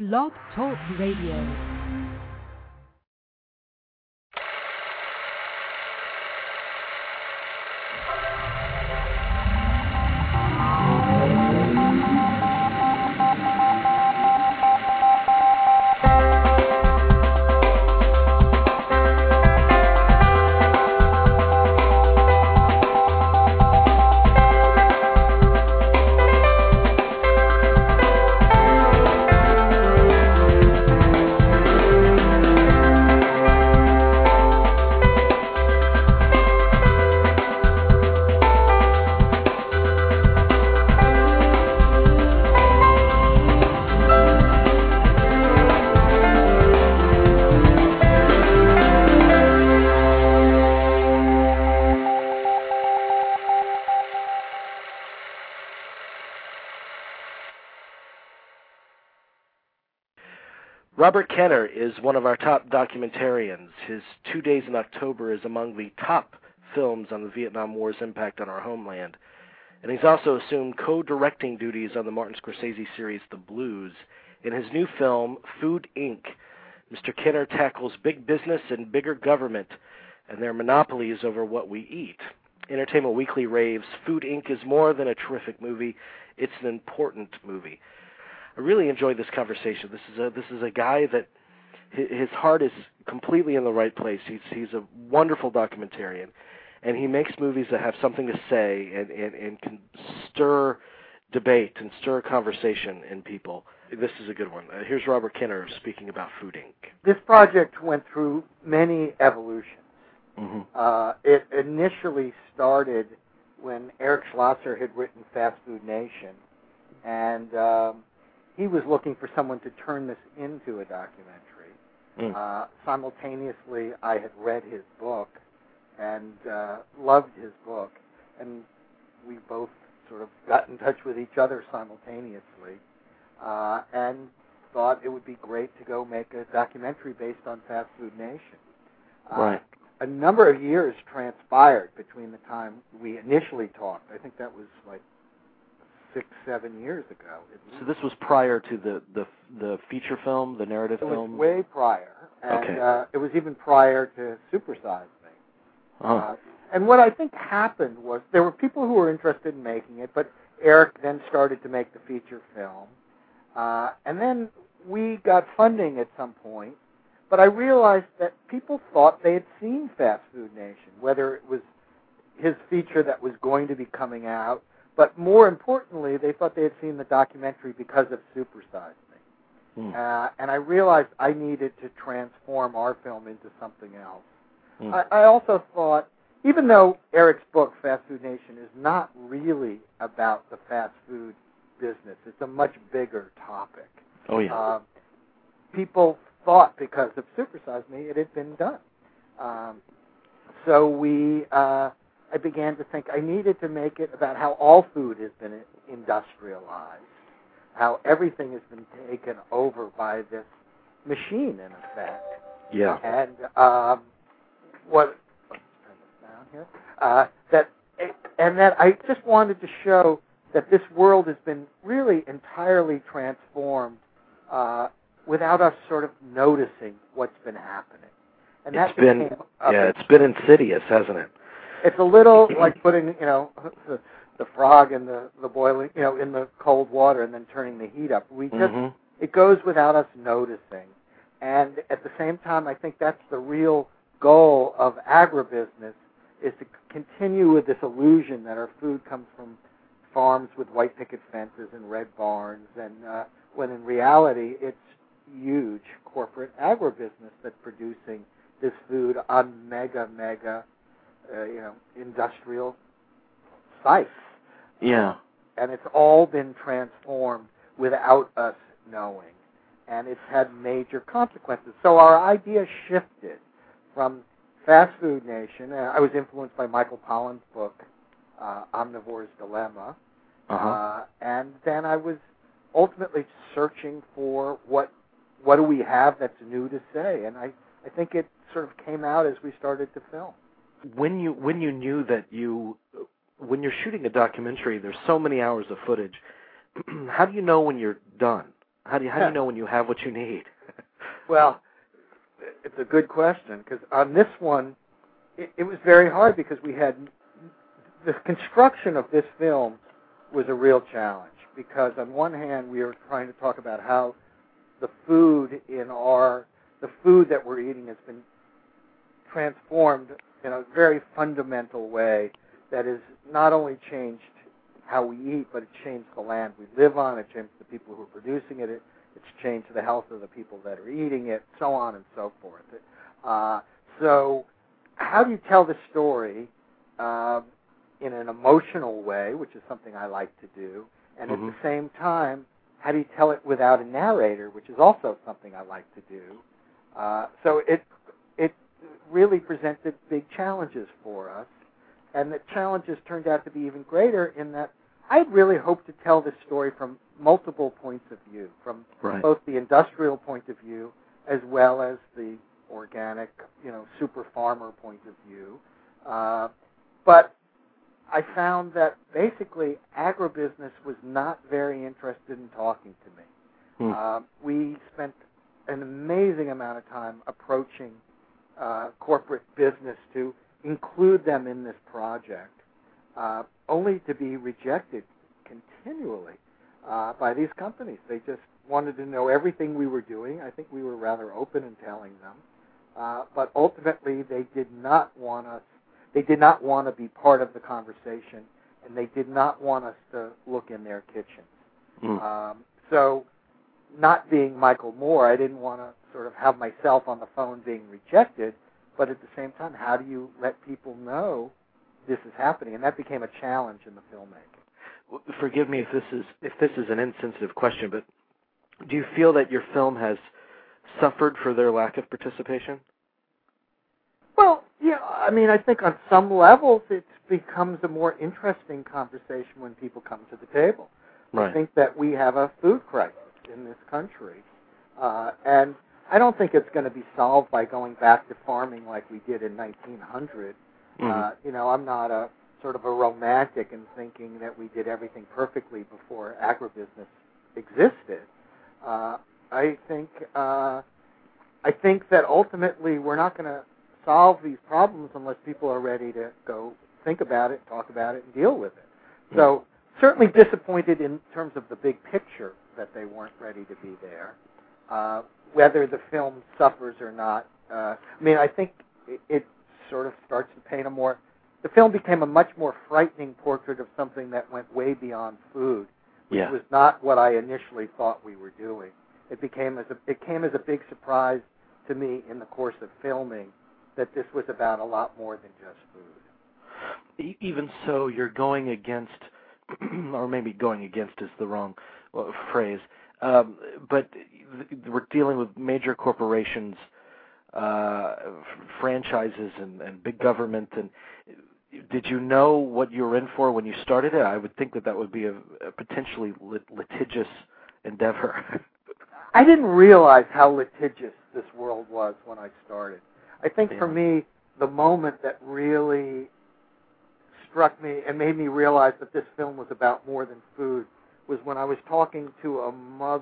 Blog Talk Radio. Robert Kenner is one of our top documentarians. His 2 Days in October is among the top films on the Vietnam War's impact on our homeland. And he's also assumed co-directing duties on the Martin Scorsese series The Blues. In his new film, Food, Inc., Mr. Kenner tackles big business and bigger government and their monopolies over what we eat. Entertainment Weekly raves, Food, Inc. is more than a terrific movie. It's an important movie. I really enjoyed this conversation. This is a guy that his heart is completely in the right place. He's a wonderful documentarian, and he makes movies that have something to say and can stir debate and stir conversation in people. This is a good one. Here's Robert Kenner speaking about Food, Inc. This project went through many evolutions. Mm-hmm. It initially started when Eric Schlosser had written Fast Food Nation, and he was looking for someone to turn this into a documentary. Simultaneously, I had read his book and loved his book, and we both sort of got in touch with each other simultaneously and thought it would be great to go make a documentary based on Fast Food Nation. Right. A number of years transpired between the time we initially talked. I think that was like 6-7 years ago. So this was prior to the feature film, the narrative film? It was way prior. And Okay. It was even prior to Super Size Me. Oh. And what I think happened was there were people who were interested in making it, but Eric then started to make the feature film. And then we got funding at some point, but I realized that people thought they had seen Fast Food Nation, whether it was his feature that was going to be coming out, but more importantly, they thought they had seen the documentary because of Super Size Me. And I realized I needed to transform our film into something else. I also thought, even though Eric's book, Fast Food Nation, is not really about the fast food business, it's a much bigger topic. Oh, yeah. People thought because of Super Size Me it had been done. So I began to think I needed to make it about how all food has been industrialized, how everything has been taken over by this machine, in effect. Yeah. And let's turn this down here. That I just wanted to show that this world has been really entirely transformed without us sort of noticing what's been happening. And it's been insidious, hasn't it? It's a little like putting, the frog in the boiling, in the cold water and then turning the heat up. It goes without us noticing. And at the same time, I think that's the real goal of agribusiness, is to continue with this illusion that our food comes from farms with white picket fences and red barns, and when in reality, it's huge corporate agribusiness that's producing this food on mega industrial sites. Yeah. And it's all been transformed without us knowing. And it's had major consequences. So our idea shifted from Fast Food Nation. I was influenced by Michael Pollan's book, Omnivore's Dilemma. And then I was ultimately searching for what do we have that's new to say. And I think it sort of came out as we started to film. When you knew that when you're shooting a documentary, there's so many hours of footage. How do you know when you're done? How do you know when you have what you need? Well, it's a good question, because on this one, it was very hard because we had the construction of this film was a real challenge, because on one hand we were trying to talk about how the food that we're eating has been transformed in a very fundamental way that has not only changed how we eat, but it changed the land we live on, it changed the people who are producing it, it's changed the health of the people that are eating it, so on and so forth. So how do you tell the story in an emotional way, which is something I like to do, and at the same time, how do you tell it without a narrator, which is also something I like to do? So it really presented big challenges for us, and the challenges turned out to be even greater in that I really hoped to tell this story from multiple points of view, from both the industrial point of view as well as the organic, super farmer point of view. But I found that basically agribusiness was not very interested in talking to me. We spent an amazing amount of time approaching corporate business to include them in this project, only to be rejected continually by these companies. They just wanted to know everything we were doing. I think we were rather open in telling them, but ultimately they did not want us. They did not want to be part of the conversation, and they did not want us to look in their kitchens. So, not being Michael Moore, I didn't want to sort of have myself on the phone being rejected, but at the same time, how do you let people know this is happening? And that became a challenge in the filmmaking. Forgive me if this is an insensitive question, but do you feel that your film has suffered for their lack of participation? Well, yeah, I mean, I think on some levels it becomes a more interesting conversation when people come to the table. Right. I think that we have a food crisis in this country, and I don't think it's going to be solved by going back to farming like we did in 1900. I'm not a sort of a romantic in thinking that we did everything perfectly before agribusiness existed. I think that ultimately we're not going to solve these problems unless people are ready to go think about it, talk about it, and deal with it. So certainly disappointed in terms of the big picture that they weren't ready to be there. Whether the film suffers or not, I think it sort of starts to paint the film became a much more frightening portrait of something that went way beyond food, which was not what I initially thought we were doing. It came as a big surprise to me in the course of filming that this was about a lot more than just food. Even so, you're going against, or maybe going against is the wrong phrase, but we're dealing with major corporations, franchises, and big government. And did you know what you were in for when you started it? I would think that would be a potentially litigious endeavor. I didn't realize how litigious this world was when I started. I think for me, the moment that really struck me and made me realize that this film was about more than food was when I was talking to a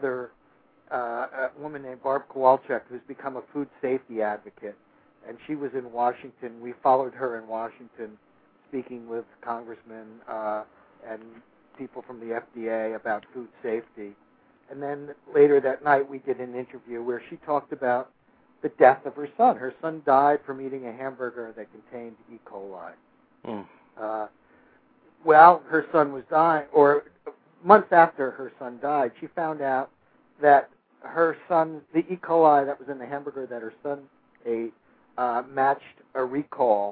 woman named Barb Kowalczyk, who's become a food safety advocate, and she was in Washington. We followed her in Washington, speaking with congressmen and people from the FDA about food safety. And then later that night, we did an interview where she talked about the death of her son. Her son died from eating a hamburger that contained E. coli. While her son was dying, or months after her son died, she found out that the E. coli that was in the hamburger that her son ate matched a recall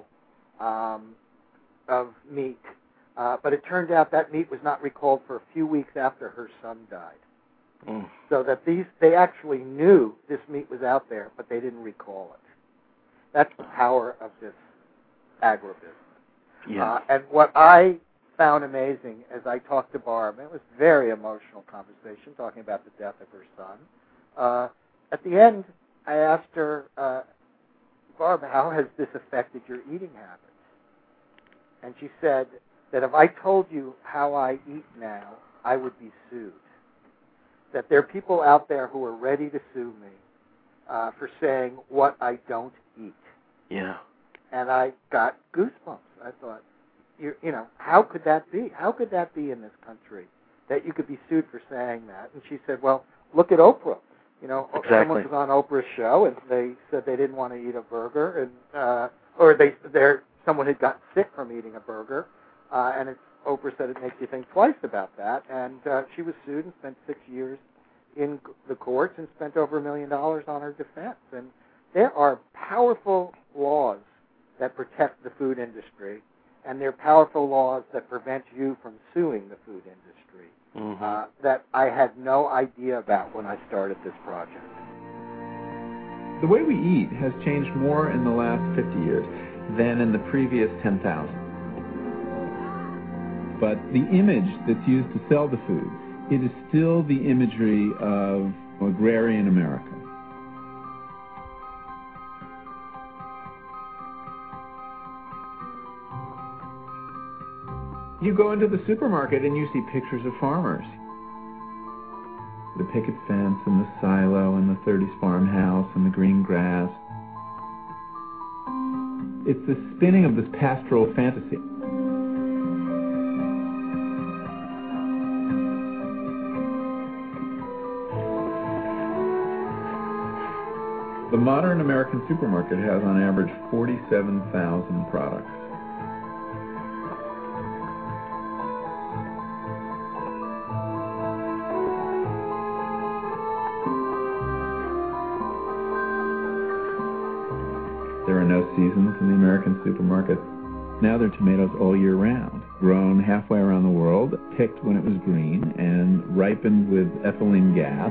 of meat. But it turned out that meat was not recalled for a few weeks after her son died. So that they actually knew this meat was out there, but they didn't recall it. That's the power of this agribusiness. And what I found amazing as I talked to Barb, it was a very emotional conversation talking about the death of her son. At the end, I asked her, Barb, how has this affected your eating habits? And she said that if I told you how I eat now, I would be sued. that there are people out there who are ready to sue me for saying what I don't eat. Yeah. And I got goosebumps. I thought, you know, how could that be? How could that be in this country that you could be sued for saying that? And she said, well, look at Oprah. You know, exactly. Someone was on Oprah's show, and they said they didn't want to eat a burger, and someone had gotten sick from eating a burger, and Oprah said it makes you think twice about that. And she was sued and spent 6 years in the courts and spent over $1 million on her defense. And there are powerful laws that protect the food industry, and there are powerful laws that prevent you from suing the food industry that I had no idea about when I started this project. The way we eat has changed more in the last 50 years than in the previous 10,000. But the image that's used to sell the food, it is still the imagery of agrarian America. You go into the supermarket and you see pictures of farmers. The picket fence and the silo and the 30s farmhouse and the green grass. It's the spinning of this pastoral fantasy. The modern American supermarket has on average 47,000 products. There are no seasons in the American supermarket. Now there are tomatoes all year round, grown halfway around the world, picked when it was green, and ripened with ethylene gas.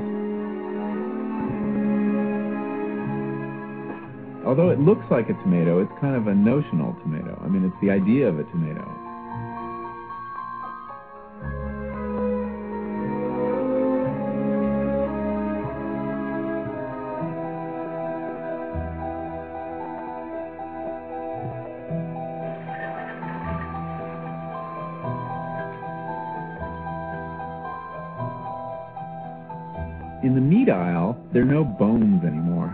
Although it looks like a tomato, it's kind of a notional tomato. I mean, it's the idea of a tomato. In the meat aisle, there are no bones anymore.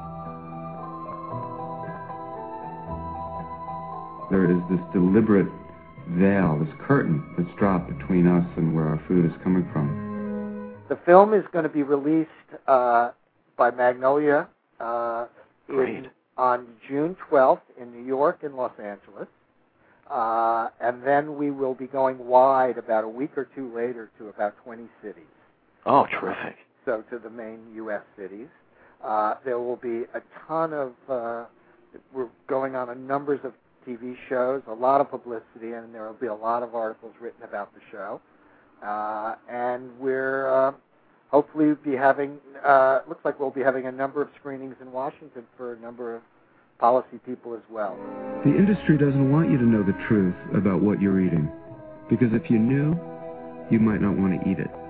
There is this deliberate veil, this curtain that's dropped between us and where our food is coming from. The film is going to be released by Magnolia on June 12th in New York and Los Angeles. And then we will be going wide about a week or two later to about 20 cities. Oh, terrific. So to the main U.S. cities. There will be a ton of, we're going on a numbers of TV shows, a lot of publicity, and there will be a lot of articles written about the show. And we're hopefully be having, looks like we'll be having a number of screenings in Washington for a number of policy people as well. The industry doesn't want you to know the truth about what you're eating, because if you knew, you might not want to eat it.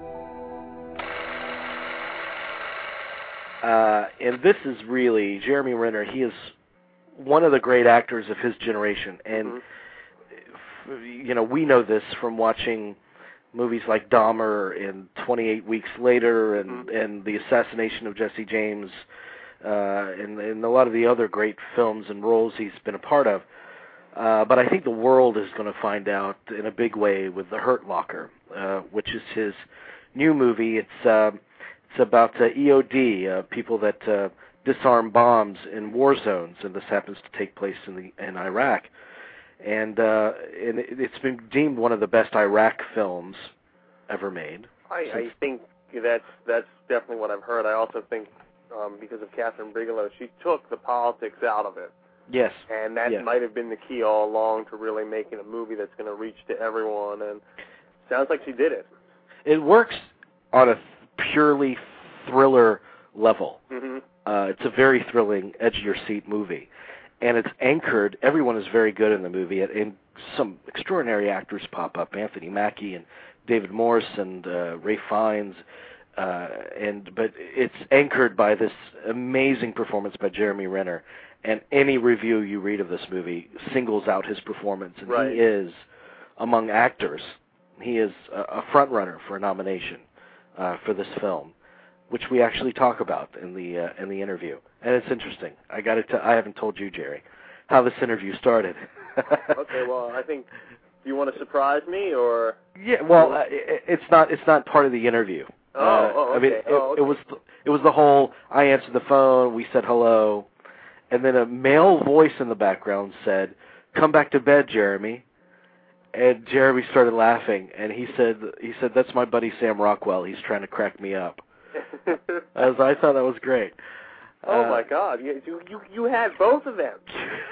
And this is really, Jeremy Renner, he is one of the great actors of his generation. And, you know, we know this from watching movies like Dahmer and 28 Weeks Later and the assassination of Jesse James and a lot of the other great films and roles he's been a part of. But I think the world is going to find out in a big way with The Hurt Locker, which is his new movie. It's about EOD, people that disarm bombs in war zones, and this happens to take place in Iraq. And it's been deemed one of the best Iraq films ever made. I think that's definitely what I've heard. I also think because of Catherine Bigelow, she took the politics out of it. Yes. And that might have been the key all along to really making a movie that's going to reach to everyone, and sounds like she did it. It works on a purely thriller level. It's a very thrilling, edge-of-your-seat movie. And it's anchored, everyone is very good in the movie, and some extraordinary actors pop up, Anthony Mackie and David Morse and Ray Fiennes, but it's anchored by this amazing performance by Jeremy Renner, and any review you read of this movie singles out his performance, and he is, among actors, he is a front-runner for a nomination for this film, which we actually talk about in the interview, and it's interesting. I haven't told you, Jerry, how this interview started. Okay, well, I think. Do you want to surprise me, or? Yeah, well, it's not part of the interview. Okay. I mean, it was the whole. I answered the phone. We said hello, and then a male voice in the background said, "Come back to bed, Jeremy." And Jeremy started laughing, and he said, "That's my buddy Sam Rockwell. He's trying to crack me up." I thought that was great. Oh my God! You had both of them.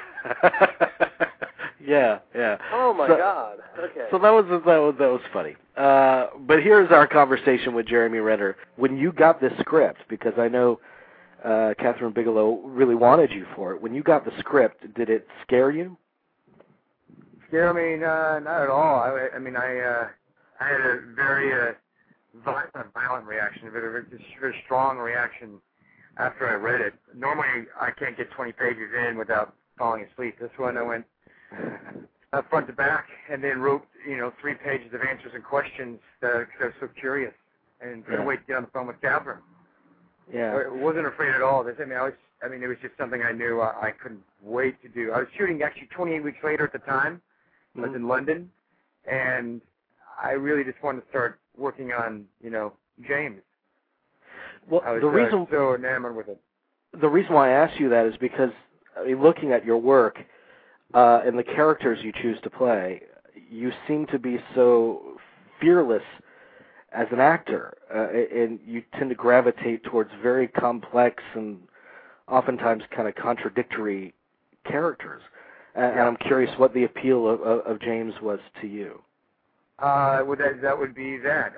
Yeah. Oh my God! Okay. So that was funny. But here's our conversation with Jeremy Renner. When you got this script, because I know Kathryn Bigelow really wanted you for it. When you got the script, did it scare you? Scare me? Not at all. I had a very violent reaction, a very strong reaction after I read it. Normally, I can't get 20 pages in without falling asleep. This one I went front to back, and then wrote 3 pages of answers and questions because I was so curious and couldn't wait to get on the phone with Kathryn. Yeah, I wasn't afraid at all. It was just something I knew I couldn't wait to do. I was shooting actually 28 weeks later at the time. I was in London, and I really just wanted to start working on James. Well, I was so enamored with it. The reason why I asked you that is because looking at your work. And the characters you choose to play, you seem to be so fearless as an actor, and you tend to gravitate towards very complex and oftentimes kind of contradictory characters. And I'm curious what the appeal of James was to you. Well, that would be that.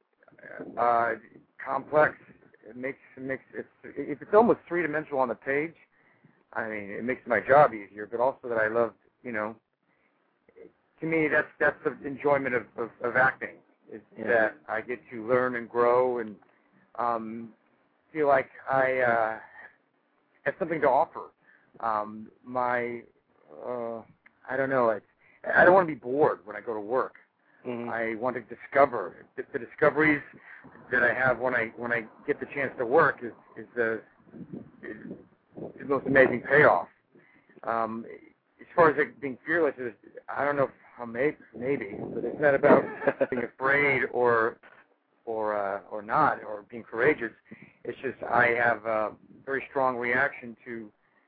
Complex. It makes if it's almost three-dimensional on the page. I mean, it makes my job easier, but also that I love, to me, that's the enjoyment of acting, is that I get to learn and grow and feel like I have something to offer. I don't know, I don't want to be bored when I go to work. Mm-hmm. I want to discover. The discoveries that I have when I get the chance to work is the most amazing payoff. As far as it being fearless, I don't know how maybe, but it's not about being afraid or not, or being courageous. It's just I have a very strong reaction to,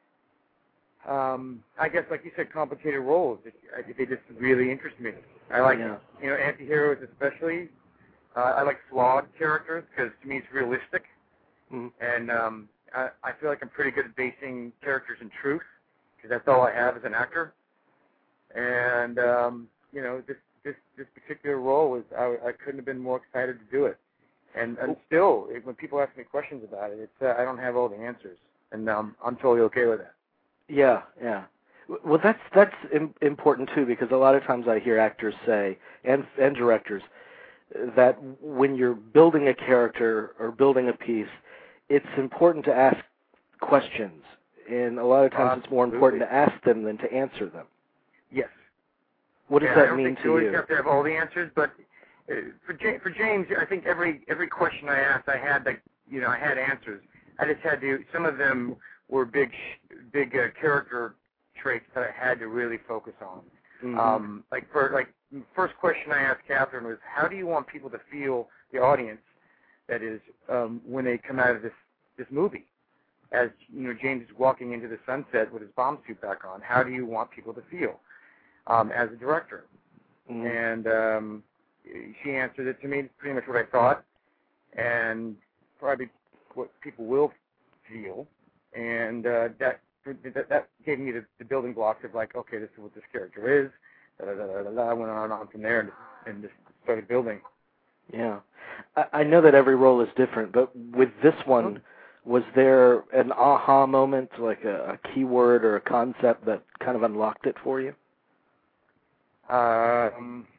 I guess, like you said, complicated roles. They just really interest me. I like, anti-heroes especially. I like flawed characters because to me it's realistic. Mm-hmm. And I feel like I'm pretty good at basing characters in truth, because that's all I have as an actor. And this particular role was I couldn't have been more excited to do it. And still, when people ask me questions about it, I don't have all the answers, and I'm totally okay with that. Yeah. Well, that's important too, because a lot of times I hear actors say and directors that when you're building a character or building a piece, it's important to ask questions, and a lot of times it's more important to ask them than to answer them. Yes. What does that mean to you? I don't think you always have to have all the answers, but for James, I think every question I asked, I had I had answers. I just had to. Some of them were big character traits that I had to really focus on. Mm-hmm. First question I asked Kathryn was, how do you want people to feel, the audience, that is, when they come out of this movie? As James is walking into the sunset with his bomb suit back on, how do you want people to feel as a director? Mm-hmm. And she answered it to me, pretty much what I thought, and probably what people will feel, and that gave me the building blocks of like, okay, this is what this character is. I went on from there and just started building. Yeah. I know that every role is different, but with this one, was there an aha moment, like a keyword or a concept that kind of unlocked it for you? There are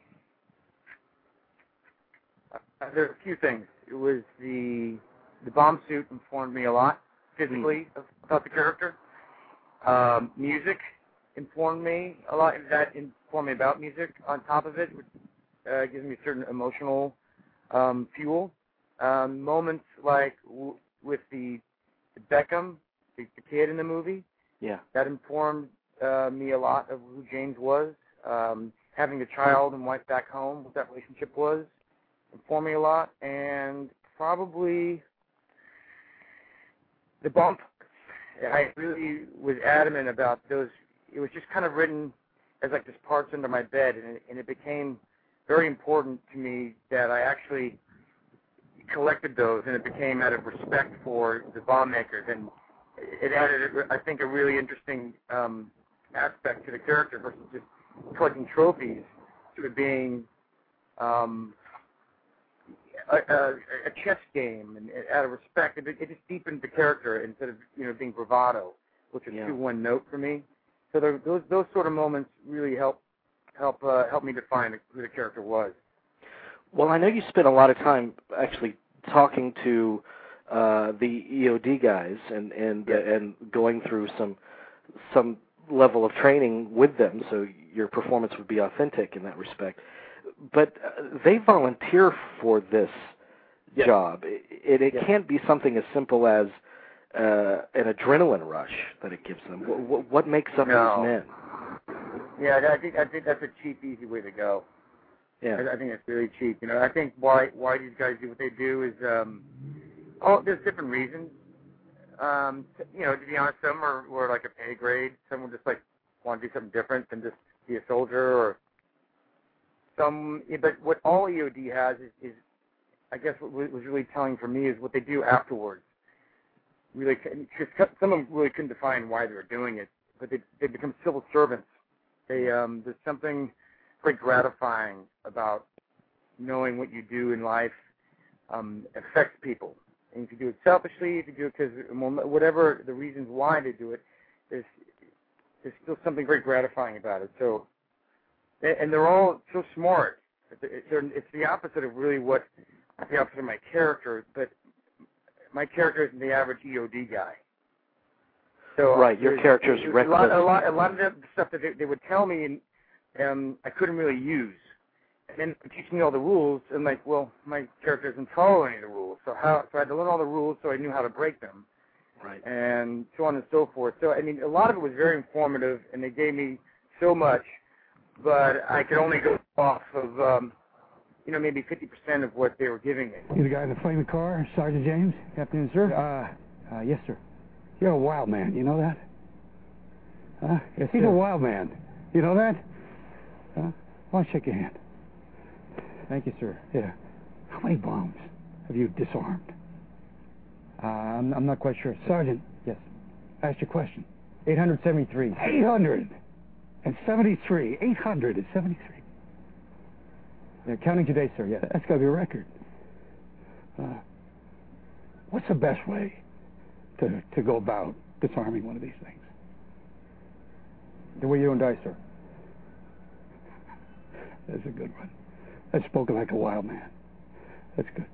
a few things. It was the bomb suit informed me a lot physically about the character. Music informed me a lot. That informed me about music on top of it, which gives me a certain emotional fuel. moments like with the Beckham, the kid in the movie. Yeah. That informed me a lot of who James was. Having a child and wife back home, what that relationship was, informed me a lot. And probably the bump. I really was adamant about those. It was just kind of written as like just parts under my bed, and it became very important to me that I actually collected those, and it became out of respect for the bomb makers, and it added, I think, a really interesting aspect to the character versus just collecting trophies, to it being a chess game, and out of respect, it just deepened the character instead of being bravado, which is 2-1 note for me. So those sort of moments really help me define who the character was. Well, I know you spent a lot of time actually talking to the EOD guys and going through some level of training with them, so your performance would be authentic in that respect. But they volunteer for this job. It can't be something as simple as an adrenaline rush that it gives them. What makes up these men? Yeah, I think that's a cheap, easy way to go. Yeah, I think it's really cheap. I think why these guys do what they do is, there's different reasons. To be honest, some were like a pay grade. Some would just like want to do something different than just be a soldier, or some. But what all EOD has is I guess what was really telling for me is what they do afterwards. Really, because some of them really couldn't define why they were doing it, but they become civil servants. There's something very gratifying about knowing what you do in life affects people. And if you do it selfishly, if you do it because whatever the reasons why they do it, there's still something very gratifying about it. So, and they're all so smart. It's the opposite of really the opposite of my character, but my character isn't the average EOD guy. So right, your character's reckless. A lot of the stuff that they would tell me, and I couldn't really use. And then they teach me all the rules, and like, well, my character doesn't follow any of the rules. So I had to learn all the rules so I knew how to break them. Right. And so on and so forth. So, I mean, a lot of it was very informative, and they gave me so much, but I could only go off of, maybe 50% of what they were giving me. You the guy in the flaming car, Sergeant James? Captain, sir? Yes, sir. You're a wild man, you know that? Huh? Yes, he's a wild man. You know that? Huh? Why don't I shake your hand? Thank you, sir. Yeah. How many bombs have you disarmed? I'm not quite sure. Sergeant. Yes. Asked your question. 873. 873. 873. Yeah, counting today, sir. Yeah, that's got to be a record. What's the best way to go about disarming one of these things? The way you don't die, sir. That's a good one. That's spoken like a wild man. That's good.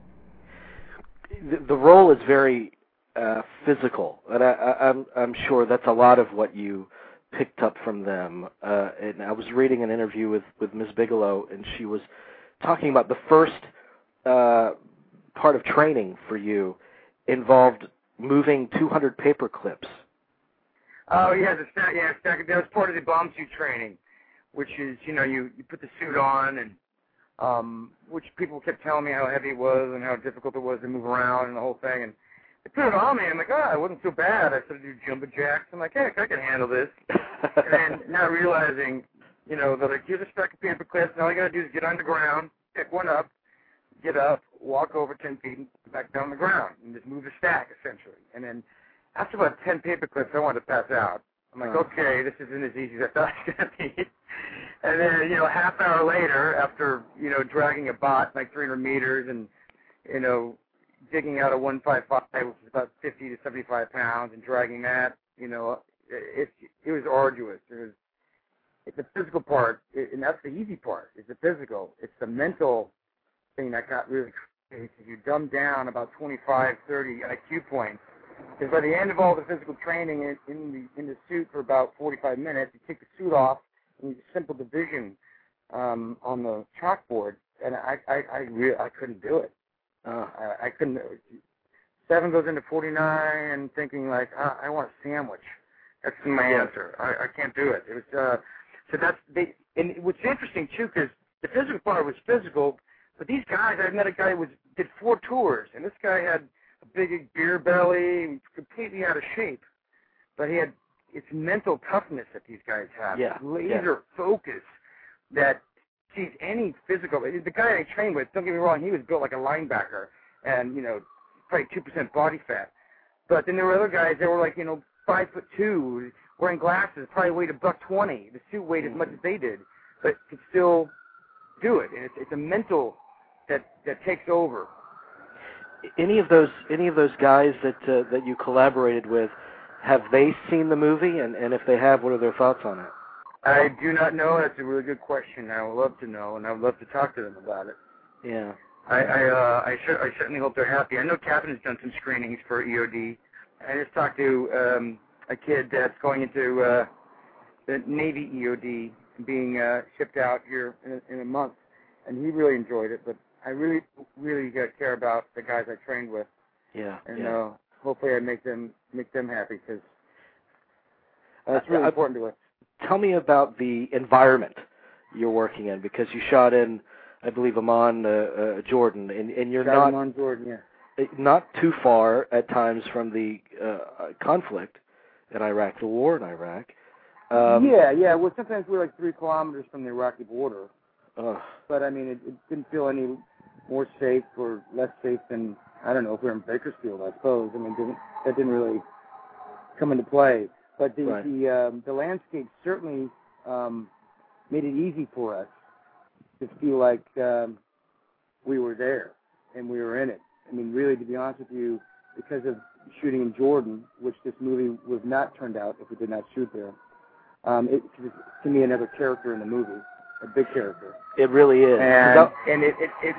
The role is very physical, and I'm sure that's a lot of what you picked up from them. And I was reading an interview with Ms. Bigelow, and she was talking about the first part of training for you involved moving 200 paper clips. Oh yeah, that was part of the bomb suit training, which is you put the suit on, and which people kept telling me how heavy it was and how difficult it was to move around and the whole thing. And they put it on me. I'm like, it wasn't so bad. I started to do jumping jacks. I'm like, heck, I can handle this. And not realizing, that like, here's a stack of paper clips, and all you got to do is get on the ground, pick one up, get up, walk over 10 feet, and back down the ground, and just move the stack, essentially. And then after about 10 paper clips, I wanted to pass out. I'm like, okay, this isn't as easy as I thought it was going to be. And then, half hour later, after, dragging a bot like 300 meters and, digging out a 155, which is about 50 to 75 pounds, and dragging that, it was arduous. It's the physical part, and that's the easy part. It's the physical. It's the mental thing that got really crazy. You dumb down about 25, 30 IQ points. Because by the end of all the physical training in the suit for about 45 minutes, you take the suit off and you do simple division on the chalkboard, and I couldn't do it. I couldn't. 7 goes into 49 and thinking like, I want a sandwich. That's my answer. I can't do it. It was so that's and what's interesting too, because the physical part was physical, but these guys, I met a guy who did 4 tours, and this guy had a big beer belly, completely out of shape, but it's mental toughness that these guys have, laser focus that sees any physical. The guy I trained with, don't get me wrong, he was built like a linebacker, and probably 2% body fat. But then there were other guys that were like 5'2", wearing glasses, probably weighed $120. The suit weighed as much as they did, but could still do it. And it's a mental that takes over. Any of those guys that you collaborated with, have they seen the movie? And if they have, what are their thoughts on it? I do not know. That's a really good question. I would love to know, and I would love to talk to them about it. Yeah. I certainly hope they're happy. I know Catherine has done some screenings for EOD. I just talked to a kid that's going into the Navy EOD, being shipped out here in a month, and he really enjoyed it. But I really care about the guys I trained with. Yeah. And hopefully I make them happy, because that's really important to us. Tell me about the environment you're working in, because you shot in, I believe, Amman, Jordan, and you're not Amman, Jordan, not too far at times from the conflict in Iraq, the war in Iraq. Well, sometimes we're like 3 kilometers from the Iraqi border. But I mean, it didn't feel any more safe or less safe than, I don't know, if we were in Bakersfield, I suppose. I mean, that didn't really come into play. But the landscape certainly made it easy for us to feel like we were there and we were in it. I mean, really, to be honest with you, because of shooting in Jordan, which this movie would have not turned out if we did not shoot there, it was, to me, another character in the movie, a big character. It really is. And it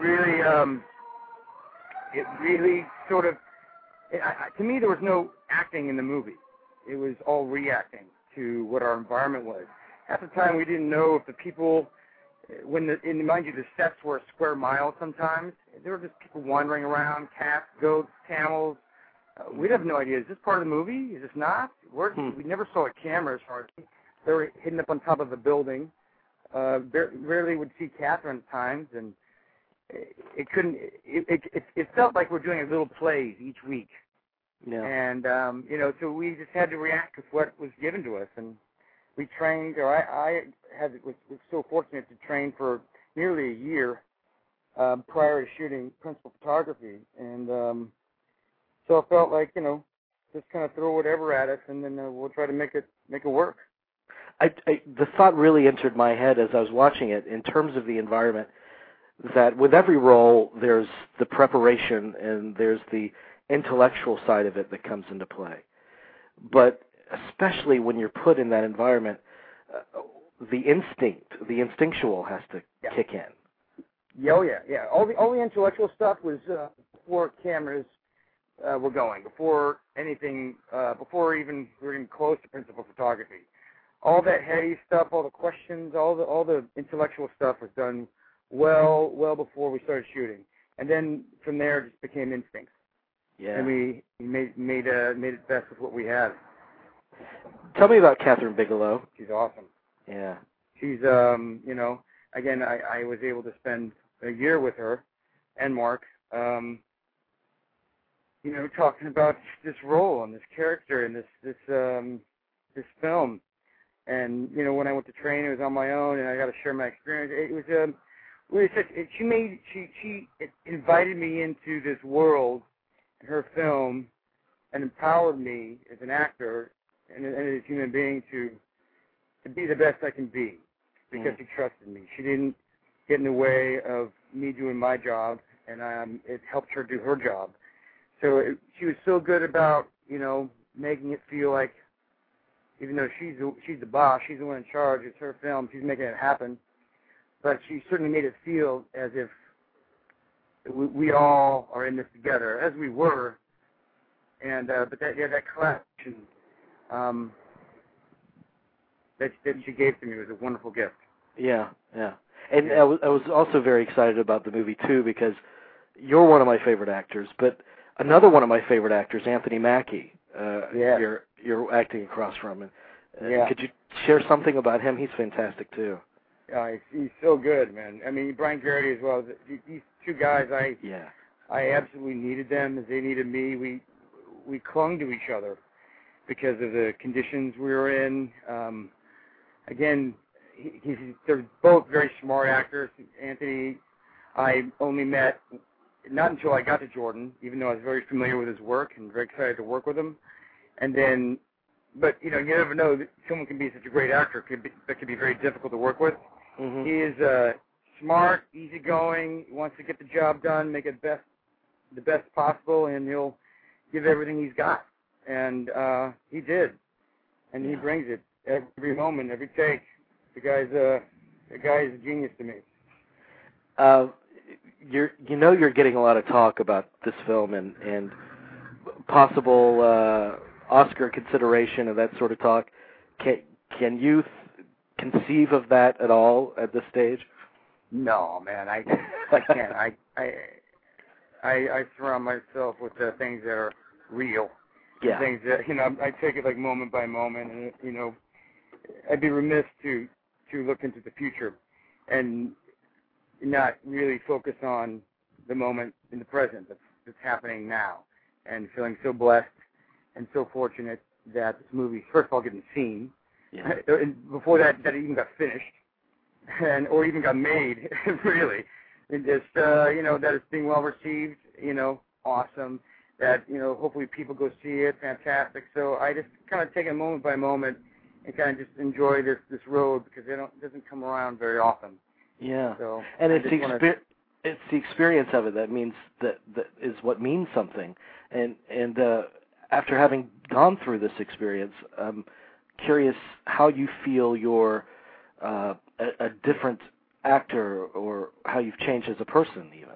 really sort of, to me, there was no acting in the movie. It was all reacting to what our environment was. At the time, we didn't know if the people, and mind you, the sets were a square mile sometimes. There were just people wandering around, cats, goats, camels. We'd have no idea. Is this part of the movie? Is this not? We never saw a camera as far as they were hidden up on top of a building. Rarely would see Catherine at times, and it felt like we're doing a little plays each week. Yeah. And, so we just had to react with what was given to us. And we trained, or I was so fortunate to train for nearly a year prior to shooting principal photography. And so I felt like, just kind of throw whatever at us, and then we'll try to make it work. The thought really entered my head as I was watching it, in terms of the environment, that with every role, there's the preparation and there's the intellectual side of it that comes into play. But especially when you're put in that environment, the instinctual has to kick in. Oh yeah. All the intellectual stuff was before cameras were going, before anything, before even we were even close to principal photography. All that heady stuff, all the questions, all the intellectual stuff was done well before we started shooting, and then from there it just became instincts. Yeah. And we made it best with what we had. Tell me about Kathryn Bigelow. She's awesome. Yeah. She's again, I was able to spend a year with her and Mark, talking about this role and this character and this film. And when I went to train, it was on my own, and I got to share my experience. It was she invited me into this world, her film, and empowered me as an actor and as a human being to be the best I can be, because she trusted me. She didn't get in the way of me doing my job, and it helped her do her job. So she was so good about making it feel like, even though she's the boss, she's the one in charge, it's her film, she's making it happen, but she certainly made it feel as if we all are in this together, as we were. And but that collaboration that she gave to me was a wonderful gift. Yeah. And I was also very excited about the movie too, because you're one of my favorite actors, but another one of my favorite actors, Anthony Mackie, you're acting across from. And could you share something about him? He's fantastic too. He's so good, man. I mean, Brian Garrity as well. These two guys, I absolutely needed them as they needed me. We clung to each other because of the conditions we were in. Again, they're both very smart actors. Anthony, I only met not until I got to Jordan, even though I was very familiar with his work and very excited to work with him. And then, but you never know that someone can be such a great actor that could be very difficult to work with. Mm-hmm. He is smart, easygoing, wants to get the job done, make it the best possible, and he'll give everything he's got. And he did, and he brings it every moment, every take. The guy's a genius to me. You're getting a lot of talk about this film and possible Oscar consideration and that sort of talk. Can you conceive of that at all at this stage? No, man, I can't. I surround myself with the things that are real. Yeah. Things that I take it like moment by moment, and I'd be remiss to look into the future and not really focus on the moment in the present that's happening now, and feeling so blessed and so fortunate that this movie, first of all, getting seen. Yeah. And before that it even got finished, or even got made, really. And just, that it's being well received, awesome. That, hopefully people go see it, fantastic. So I just kind of take it moment by moment and kind of just enjoy this road, because it doesn't come around very often. Yeah. So and it's the experience of it that means that is what means something. And after having gone through this experience, I'm curious how you feel you're a different actor, or how you've changed as a person, even.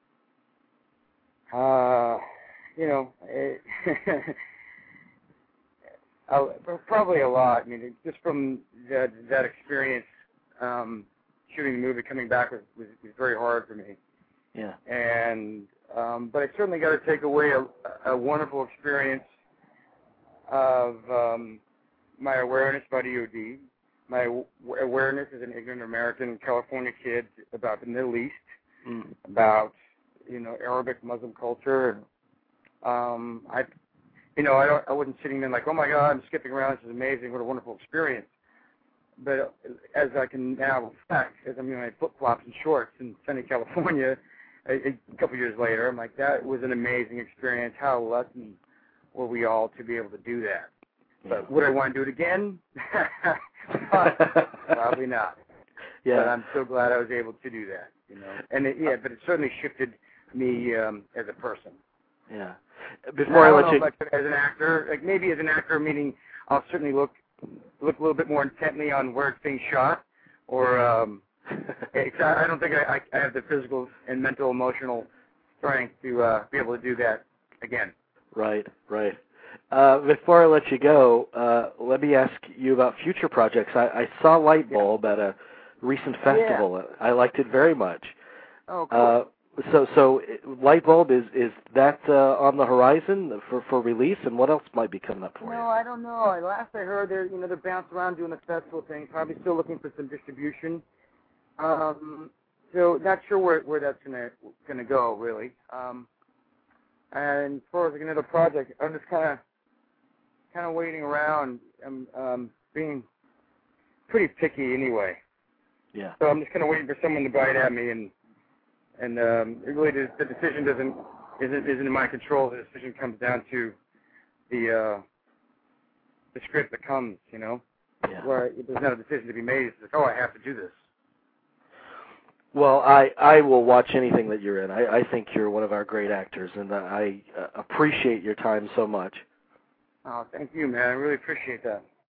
Probably a lot. I mean, just from that experience, shooting the movie, coming back was very hard for me. Yeah. And but I certainly got to take away a wonderful experience of my awareness about EOD, my awareness as an ignorant American California kid about the Middle East, about Arabic Muslim culture. And I wasn't sitting there like, oh my God, I'm skipping around. This is amazing. What a wonderful experience. But as I can now reflect, as I'm in my flip-flops and shorts in sunny California, a couple years later, I'm like, that was an amazing experience. How lucky were we all to be able to do that? But would I want to do it again? Probably not. Yeah. But I'm so glad I was able to do that. And but it certainly shifted me as a person. Yeah. Before I let you, as an actor, like maybe as an actor, meaning I'll certainly look a little bit more intently on where it's being shot, or I don't think I have the physical and mental, emotional strength to be able to do that again. Right. Before I let you go, let me ask you about future projects. I saw Lightbulb at a recent festival. Yeah. I liked it very much. Oh, cool. So Lightbulb, is that on the horizon for release, and what else might be coming up for you? No, I don't know. Last I heard, they're bouncing around doing the festival thing. Probably still looking for some distribution. So not sure where that's gonna go really. And as far as another project, I'm just kind of waiting around. I'm being pretty picky anyway. Yeah. So I'm just kind of waiting for someone to bite at me, and really the decision isn't in my control. The decision comes down to the script that comes, Yeah. Where there's not a decision to be made. It's like, oh, I have to do this. Well, I will watch anything that you're in. I think you're one of our great actors, and I appreciate your time so much. Oh, thank you, man. I really appreciate that.